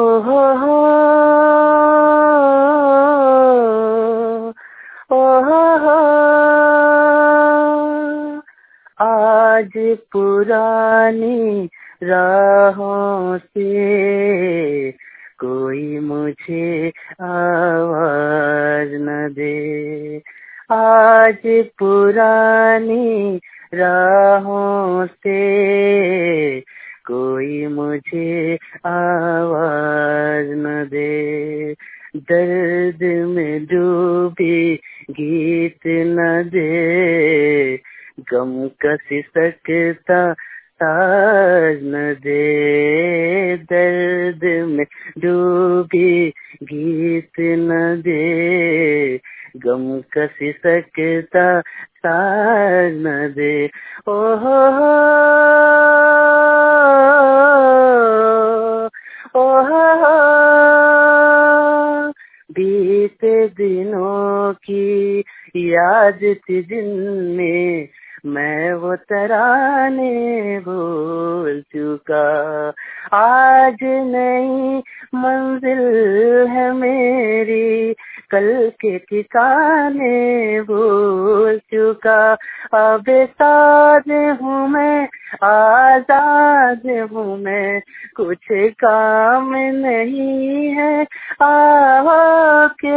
हो हो, आज पुरानी राहों से कोई मुझे आवाज न दे। आज पुरानी राहों से कोई मुझे आवाज न दे। दर्द में डूबी गीत न दे, गम का सिसकता ताज न दे। दर्द में डूबी गीत न दे, गम का सिसकता ताज न दे। ओ हो, बीते दिनों की याद थी जिनमें मैं वो तराने भूल चुका। आज नई मंजिल है मेरी, कल के ठिकाने भूल चुका। अब साज हूँ मैं, आजाद हूँ मैं, कुछ काम नहीं है आओ के।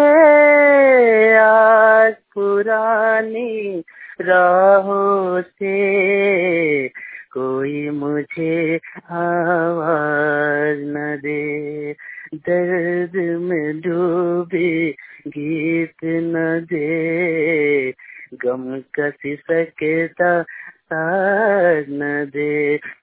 आज पुरानी राहों से कोई मुझे आवाज न दे। दर्द में डूबी गीत न दे, गम का सिसकता ताज न दे।